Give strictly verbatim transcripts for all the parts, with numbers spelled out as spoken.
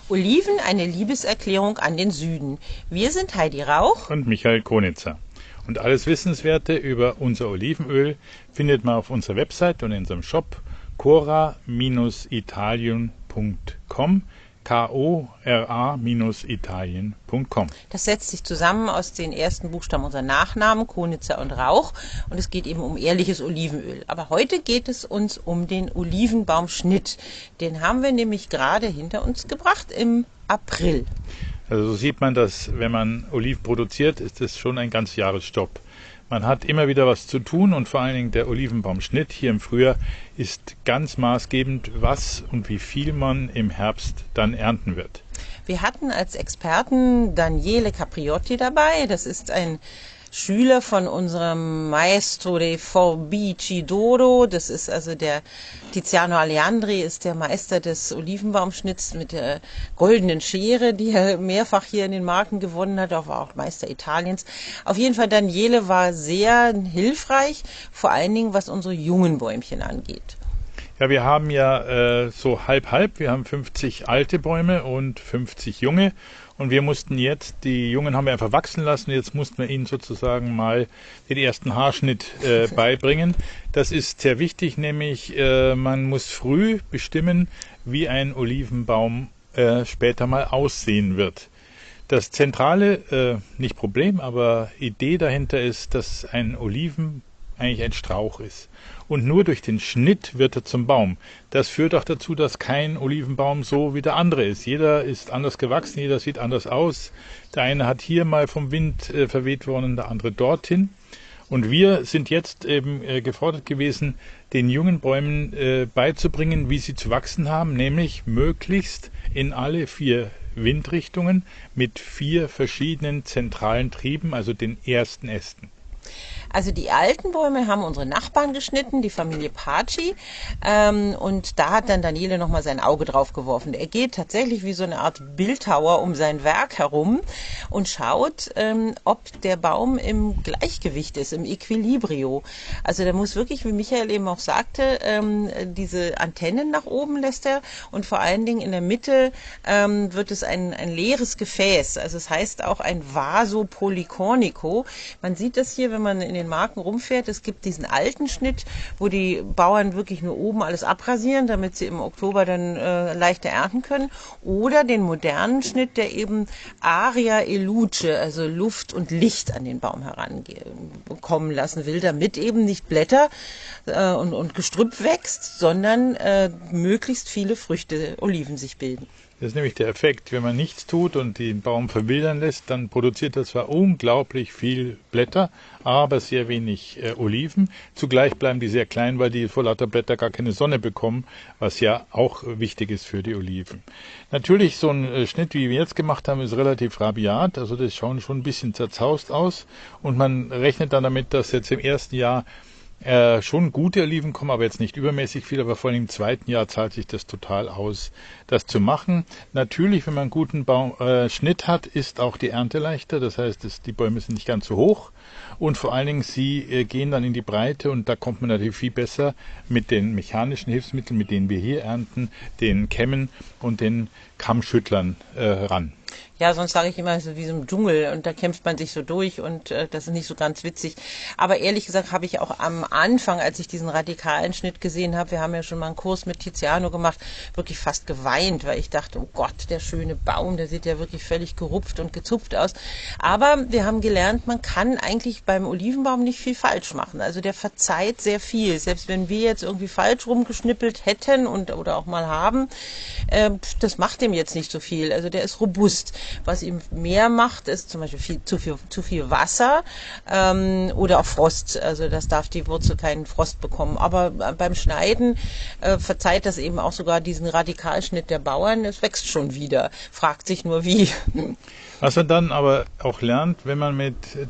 Oliven, eine Liebeserklärung an den Süden. Wir sind Heidi Rauch und Michael Konitzer. Und alles Wissenswerte über unser Olivenöl findet man auf unserer Website und in unserem Shop cora Bindestrich italien Punkt com. K O R A Italien Punkt com. Das setzt sich zusammen aus den ersten Buchstaben unserer Nachnamen, Konitzer und Rauch. Und es geht eben um ehrliches Olivenöl. Aber heute geht es uns um den Olivenbaumschnitt. Den haben wir nämlich gerade hinter uns gebracht im April. Also so sieht man, dass wenn man Oliven produziert, ist es schon ein ganz Jahresstopp. Man hat immer wieder was zu tun und vor allen Dingen der Olivenbaumschnitt hier im Frühjahr ist ganz maßgebend, was und wie viel man im Herbst dann ernten wird. Wir hatten als Experten Daniele Capriotti dabei. Das ist ein Schüler von unserem Maestro dei Forbici d'Oro. Das ist also der Tiziano Aleandri, ist der Meister des Olivenbaumschnitts mit der goldenen Schere, die er mehrfach hier in den Marken gewonnen hat, war auch Meister Italiens. Auf jeden Fall, Daniele war sehr hilfreich, vor allen Dingen was unsere jungen Bäumchen angeht. Ja, wir haben ja äh, so halb-halb. Wir haben fünfzig alte Bäume und fünfzig junge. Und wir mussten jetzt, die Jungen haben wir einfach wachsen lassen, jetzt mussten wir ihnen sozusagen mal den ersten Haarschnitt äh, beibringen. Das ist sehr wichtig, nämlich äh, man muss früh bestimmen, wie ein Olivenbaum äh, später mal aussehen wird. Das zentrale, äh, nicht Problem, aber Idee dahinter ist, dass ein Oliven eigentlich ein Strauch ist. Und nur durch den Schnitt wird er zum Baum. Das führt auch dazu, dass kein Olivenbaum so wie der andere ist. Jeder ist anders gewachsen, jeder sieht anders aus. Der eine hat hier mal vom Wind äh, verweht worden, der andere dorthin. Und wir sind jetzt eben äh, gefordert gewesen, den jungen Bäumen äh, beizubringen, wie sie zu wachsen haben, nämlich möglichst in alle vier Windrichtungen mit vier verschiedenen zentralen Trieben, also den ersten Ästen. Also die alten Bäume haben unsere Nachbarn geschnitten, die Familie Paci. Ähm, und da hat dann Daniele nochmal sein Auge drauf geworfen. Er geht tatsächlich wie so eine Art Bildhauer um sein Werk herum und schaut, ähm, ob der Baum im Gleichgewicht ist, im Equilibrio. Also der muss wirklich, wie Michael eben auch sagte, ähm, diese Antennen nach oben lässt er und vor allen Dingen in der Mitte ähm, wird es ein, ein leeres Gefäß. Also es heißt auch ein Vaso polycornico. Man sieht das hier, wenn man in den Marken rumfährt. Es gibt diesen alten Schnitt, wo die Bauern wirklich nur oben alles abrasieren, damit sie im Oktober dann äh, leichter ernten können. Oder den modernen Schnitt, der eben Aria e Luce, also Luft und Licht an den Baum herankommen lassen will, damit eben nicht Blätter äh, und, und Gestrüpp wächst, sondern äh, möglichst viele Früchte, Oliven sich bilden. Das ist nämlich der Effekt. Wenn man nichts tut und den Baum verwildern lässt, dann produziert er zwar unglaublich viel Blätter, aber sehr wenig äh, Oliven. Zugleich bleiben die sehr klein, weil die vor lauter Blätter gar keine Sonne bekommen, was ja auch wichtig ist für die Oliven. Natürlich, so ein äh, Schnitt, wie wir jetzt gemacht haben, ist relativ rabiat. Also das schaut schon ein bisschen zerzaust aus. Und man rechnet dann damit, dass jetzt im ersten Jahr Äh, schon gute Oliven kommen, aber jetzt nicht übermäßig viel, aber vor allem im zweiten Jahr zahlt sich das total aus, das zu machen. Natürlich, wenn man einen guten Baum, äh, Schnitt hat, ist auch die Ernte leichter, das heißt, es, die Bäume sind nicht ganz so hoch und vor allen Dingen, sie äh, gehen dann in die Breite und da kommt man natürlich viel besser mit den mechanischen Hilfsmitteln, mit denen wir hier ernten, den Kämmen und den Kammschüttlern äh, ran. Ja, sonst sage ich immer, so wie so im Dschungel und da kämpft man sich so durch und äh, das ist nicht so ganz witzig. Aber ehrlich gesagt habe ich auch am Anfang, als ich diesen radikalen Schnitt gesehen habe, wir haben ja schon mal einen Kurs mit Tiziano gemacht, wirklich fast geweint, weil ich dachte, oh Gott, der schöne Baum, der sieht ja wirklich völlig gerupft und gezupft aus. Aber wir haben gelernt, man kann eigentlich beim Olivenbaum nicht viel falsch machen. Also der verzeiht sehr viel. Selbst wenn wir jetzt irgendwie falsch rumgeschnippelt hätten und oder auch mal haben, äh, das macht dem jetzt nicht so viel. Also der ist robust. Was ihm mehr macht, ist zum Beispiel viel, zu, viel, zu viel Wasser ähm, oder auch Frost. Also das darf die Wurzel keinen Frost bekommen. Aber beim Schneiden äh, verzeiht das eben auch sogar diesen Radikalschnitt der Bauern. Es wächst schon wieder. Fragt sich nur wie. Was man dann aber auch lernt, wenn man mit Daniele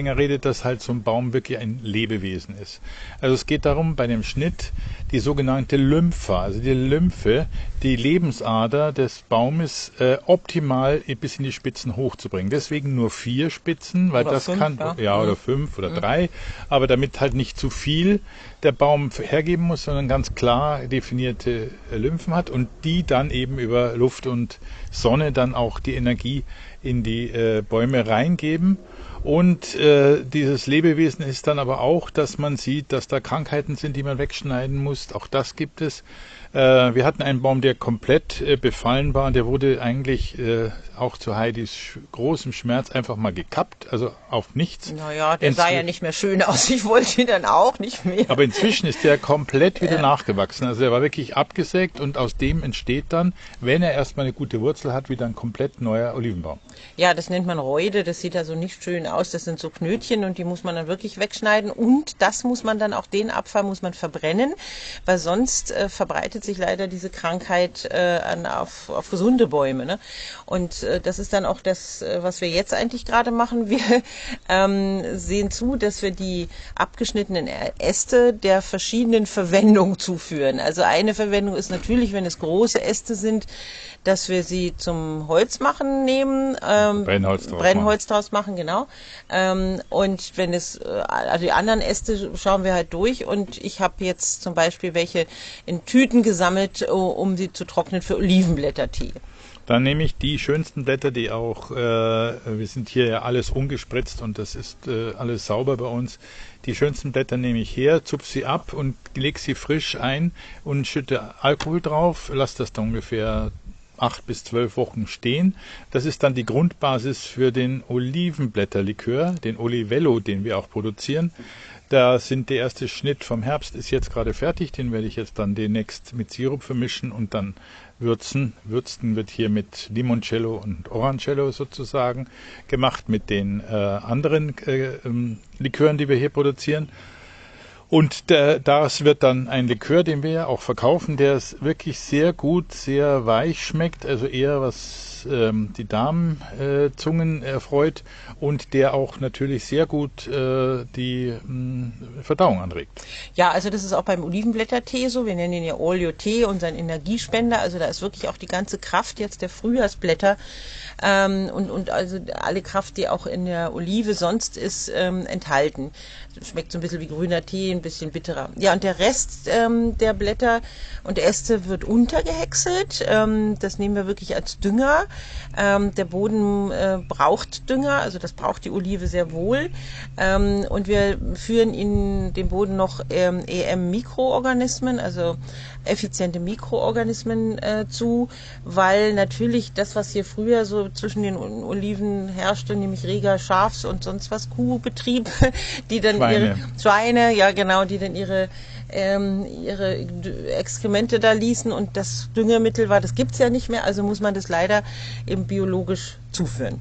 länger redet, dass halt so ein Baum wirklich ein Lebewesen ist. Also es geht darum, bei dem Schnitt die sogenannte Lympha, also die Lymphe, die Lebensader des Baumes äh, optimal bis in die Spitzen hochzubringen. Deswegen nur vier Spitzen, weil Oder das fünf, kann, ja. ja, oder Mhm. fünf oder drei, aber damit halt nicht zu viel der Baum hergeben muss, sondern ganz klar definierte äh, Lymphen hat und die dann eben über Luft und Sonne dann auch die Energie in die äh, Bäume reingeben. Und äh, dieses Lebewesen ist dann aber auch, dass man sieht, dass da Krankheiten sind, die man wegschneiden muss. Auch das gibt es. Äh, wir hatten einen Baum, der komplett äh, befallen war. Und der wurde eigentlich äh, auch zu Heidis sch- großem Schmerz einfach mal gekappt, also auf nichts. Naja, der sah Inzwi- ja nicht mehr schön aus. Ich wollte ihn dann auch nicht mehr. Aber inzwischen ist der komplett wieder nachgewachsen. Also er war wirklich abgesägt und aus dem entsteht dann, wenn er erstmal eine gute Wurzel hat, wieder ein komplett neuer Olivenbaum. Ja, das nennt man Reude. Das sieht also nicht schön aus. Das sind so Knötchen und die muss man dann wirklich wegschneiden. Und das muss man dann, auch den Abfall muss man verbrennen, weil sonst äh, verbreitet sich leider diese Krankheit äh, an, auf, auf gesunde Bäume. Ne? Und äh, das ist dann auch das, äh, was wir jetzt eigentlich gerade machen. Wir ähm, sehen zu, dass wir die abgeschnittenen Äste der verschiedenen Verwendung zuführen. Also eine Verwendung ist natürlich, wenn es große Äste sind, dass wir sie zum Holzmachen nehmen, ähm, Brennholz draus Brennholz draus machen, genau. Ähm, und wenn es, äh, also die anderen Äste schauen wir halt durch und ich habe jetzt zum Beispiel welche in Tüten gesammelt, uh, um sie zu trocknen für Olivenblättertee. Dann nehme ich die schönsten Blätter, die auch, äh, wir sind hier ja alles ungespritzt und das ist äh, alles sauber bei uns. Die schönsten Blätter nehme ich her, zupfe sie ab und lege sie frisch ein und schütte Alkohol drauf, lasse das dann ungefähr acht bis zwölf Wochen stehen. Das ist dann die Grundbasis für den Olivenblätterlikör, den Olivello, den wir auch produzieren. Da sind der erste Schnitt vom Herbst ist jetzt gerade fertig, den werde ich jetzt dann demnächst mit Sirup vermischen und dann würzen. Würzen wird hier mit Limoncello und Orangello sozusagen gemacht mit den äh, anderen äh, ähm, Likören, die wir hier produzieren. Und der, daraus wird dann ein Likör, den wir ja auch verkaufen, der ist wirklich sehr gut, sehr weich schmeckt, also eher was ähm, die Darmzungen äh, erfreut und der auch natürlich sehr gut äh, die mh, Verdauung anregt. Ja, also das ist auch beim Olivenblättertee so. Wir nennen ihn ja Oleo-Tee, unseren Energiespender. Also da ist wirklich auch die ganze Kraft jetzt der Frühjahrsblätter ähm, und, und also alle Kraft, die auch in der Olive sonst ist, ähm, enthalten. Schmeckt so ein bisschen wie grüner Tee, ein bisschen bitterer. Ja, und der Rest ähm, der Blätter und Äste wird untergehäckselt. Ähm, das nehmen wir wirklich als Dünger. Ähm, der Boden äh, braucht Dünger, also das braucht die Olive sehr wohl. Ähm, und wir führen in den Boden noch ähm, E M-Mikroorganismen, also effiziente Mikroorganismen äh, zu, weil natürlich das, was hier früher so zwischen den Oliven herrschte, nämlich reger Schafs- und sonst was Kuhbetrieb, die dann Schweine. ihre Schweine, ja genau, die dann ihre ähm, ihre Exkremente da ließen und das Düngemittel war, das gibt's ja nicht mehr, also muss man das leider eben biologisch zuführen.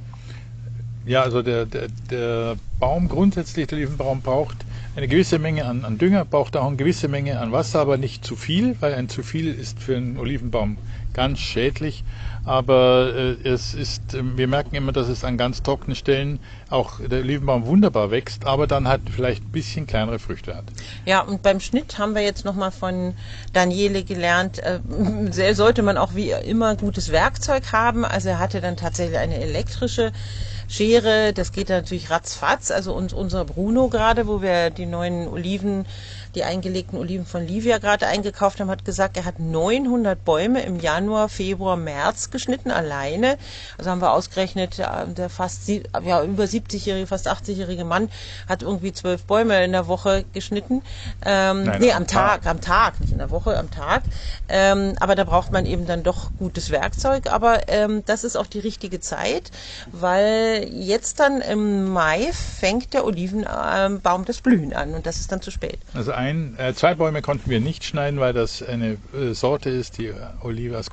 Ja, also der, der, der Baum grundsätzlich, der Olivenbaum braucht eine gewisse Menge an, an Dünger, braucht auch eine gewisse Menge an Wasser, aber nicht zu viel, weil ein zu viel ist für einen Olivenbaum ganz schädlich. Aber äh, es ist, äh, wir merken immer, dass es an ganz trockenen Stellen auch der Olivenbaum wunderbar wächst, aber dann halt vielleicht ein bisschen kleinere Früchte hat. Ja, und beim Schnitt haben wir jetzt nochmal von Daniele gelernt, äh, sollte man auch wie immer gutes Werkzeug haben. Also er hatte dann tatsächlich eine elektrische Schere, das geht natürlich ratzfatz. Also uns, unser Bruno gerade, wo wir die neuen Oliven, die eingelegten Oliven von Livia gerade eingekauft haben, hat gesagt, er hat neunhundert Bäume im Januar, Februar, März geschnitten, alleine. Also haben wir ausgerechnet, der fast ja, über siebzigjährige, fast achtzigjährige Mann hat irgendwie zwölf Bäume in der Woche geschnitten. Ähm, Nein, nee, am am Tag, Tag. am Tag, nicht in der Woche, am Tag. Ähm, aber da braucht man eben dann doch gutes Werkzeug. Aber ähm, das ist auch die richtige Zeit, weil jetzt dann im Mai fängt der Olivenbaum das Blühen an und das ist dann zu spät. Also ein, äh, zwei Bäume konnten wir nicht schneiden, weil das eine äh, Sorte ist, die Olive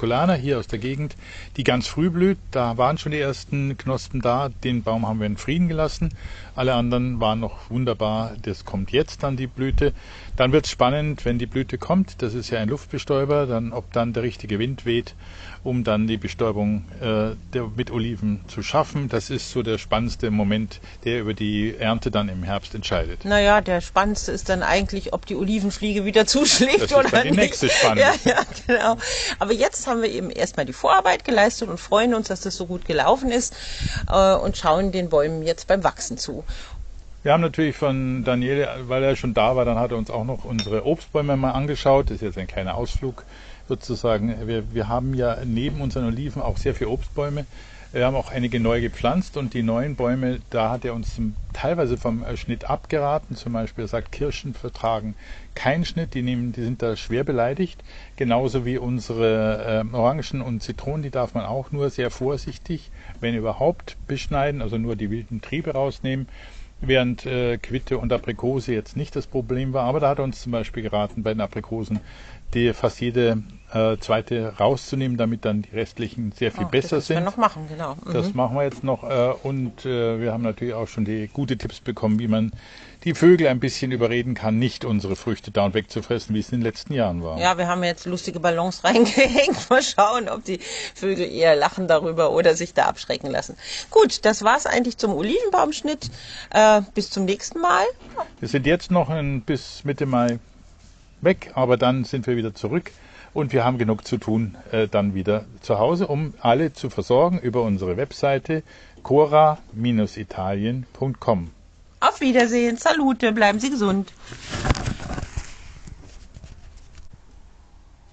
tusculana hier aus der Gegend, die ganz früh blüht. Da waren schon die ersten Knospen da. Den Baum haben wir in Frieden gelassen. Alle anderen waren noch wunderbar. Das kommt jetzt dann die Blüte. Dann wird es spannend, wenn die Blüte kommt. Das ist ja ein Luftbestäuber. Dann, ob dann der richtige Wind weht, um dann die Bestäubung äh, der, mit Oliven zu schaffen. Das ist so der spannendste Moment, der über die Ernte dann im Herbst entscheidet. Naja, der spannendste ist dann eigentlich, ob die Olivenfliege wieder zuschlägt das ist oder dann die nicht. nächste Spannung. Ja, ja, genau. Aber jetzt haben wir eben erstmal die Vorarbeit geleistet und freuen uns, dass das so gut gelaufen ist äh, und schauen den Bäumen jetzt beim Wachsen zu. Wir haben natürlich von Daniele, weil er schon da war, dann hat er uns auch noch unsere Obstbäume mal angeschaut. Das ist jetzt ein kleiner Ausflug sozusagen. Wir, wir haben ja neben unseren Oliven auch sehr viele Obstbäume. Wir haben auch einige neu gepflanzt und die neuen Bäume, da hat er uns teilweise vom Schnitt abgeraten. Zum Beispiel, er sagt, Kirschen vertragen keinen Schnitt, die, nehmen, die sind da schwer beleidigt. Genauso wie unsere äh, Orangen und Zitronen, die darf man auch nur sehr vorsichtig, wenn überhaupt, beschneiden, also nur die wilden Triebe rausnehmen. Während äh, Quitte und Aprikose jetzt nicht das Problem war. Aber da hat er uns zum Beispiel geraten, bei den Aprikosen die fast jede äh, zweite rauszunehmen, damit dann die restlichen sehr viel oh, besser das sind. Das noch machen, genau. Mhm. Das machen wir jetzt noch. Äh, und äh, wir haben natürlich auch schon die gute Tipps bekommen, wie man die Vögel ein bisschen überreden kann, nicht unsere Früchte da und wegzufressen, wie es in den letzten Jahren war. Ja, wir haben jetzt lustige Ballons reingehängt. Mal schauen, ob die Vögel eher lachen darüber oder sich da abschrecken lassen. Gut, das war's eigentlich zum Olivenbaumschnitt. Äh, bis zum nächsten Mal. Wir sind jetzt noch ein, bis Mitte Mai weg, aber dann sind wir wieder zurück und wir haben genug zu tun äh, dann wieder zu Hause, um alle zu versorgen über unsere Webseite cora Bindestrich italien Punkt com. Auf Wiedersehen, Salute, bleiben Sie gesund.